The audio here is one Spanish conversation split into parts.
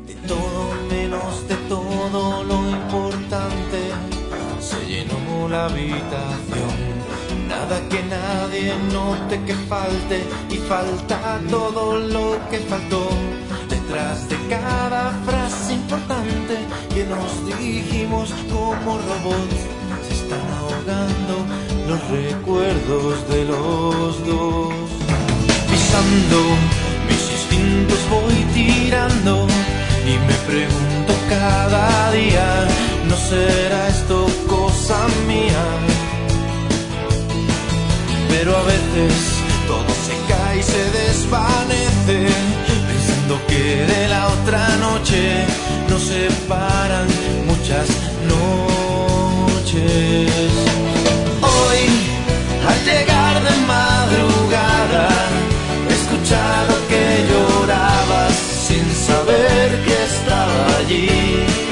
De todo menos de todo lo importante, se llenó la habitación. Nada que nadie note que falte, y falta todo lo que faltó. Detrás de cada frase importante que nos dijimos como robots, se están ahogando los recuerdos de los dos. Pisando mis instintos voy tirando y me pregunto cada día, ¿no será esto cosa mía? Pero a veces todo se cae y se desvanece, pensando que de la otra noche nos separan muchas noches. Hoy, al llegar de madrugada, he escuchado que llorabas sin saber que estaba allí.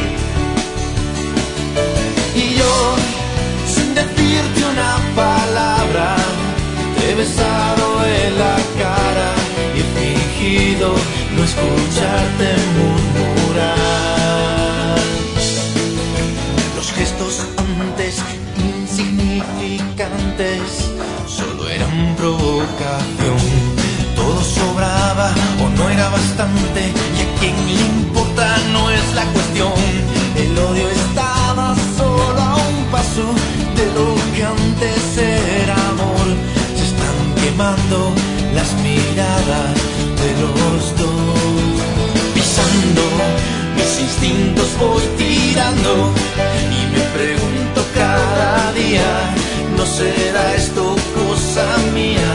Y yo, sin decirte una palabra, te he besado en la cara y he fingido no escucharte murmurar. Los gestos antes insignificantes solo eran provocación. Todo sobraba o no era bastante, y a quien le importa no es la cuestión. El odio estaba solo a un paso de lo que antes era amor. Se están quemando las miradas de los dos. Pisando mis instintos voy tirando y me pregunto cada día, ¿no será esto cosa mía?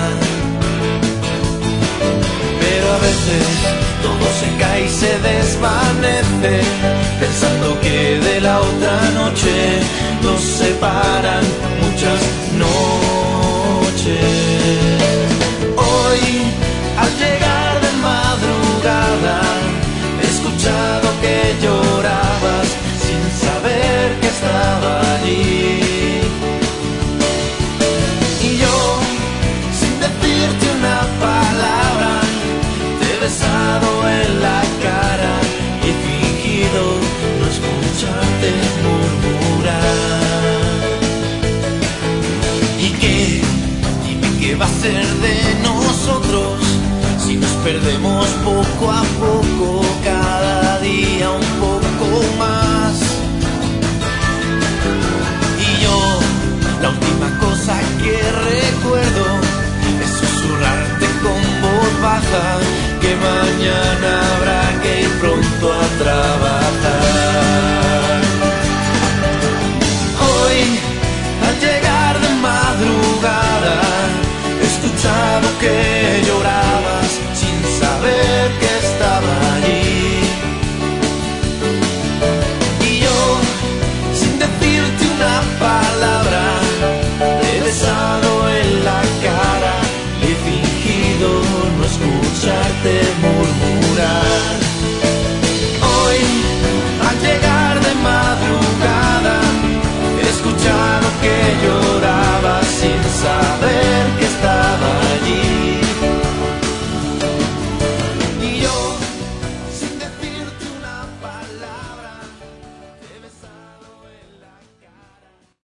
Pero a veces todo se cae y se desvanece, pensando que de la otra noche nos separan muchas noches. Hoy, al llegar de madrugada, he escuchado que llorabas sin saber que estaba allí. Y yo, sin decirte una palabra, te he besado en la cara y he fingido no escucharte murmurar. ¿Y qué? Dime qué va a ser de nosotros si nos perdemos poco a poco, cada día un poco más. Y yo, la última cosa que recuerdo es susurrarte con voz baja que mañana habrá que ir pronto a trabajar. Hoy, al llegar de madrugada, he escuchado que